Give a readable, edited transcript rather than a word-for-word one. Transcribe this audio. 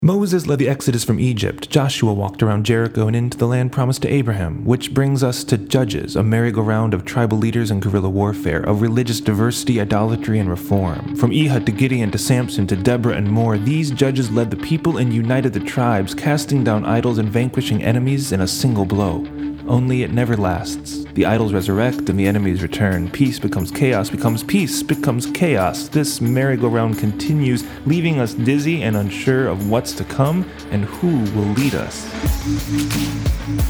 Moses led the exodus from Egypt. Joshua walked around Jericho and into the land promised to Abraham, which brings us to Judges, a merry-go-round of tribal leaders and guerrilla warfare, of religious diversity, idolatry, and reform. From Ehud to Gideon to Samson to Deborah and more, these judges led the people and united the tribes, casting down idols and vanquishing enemies in a single blow. Only it never lasts. The idols resurrect and the enemies return. Peace becomes chaos, becomes peace, becomes chaos. This merry-go-round continues, leaving us dizzy and unsure of what's to come and who will lead us.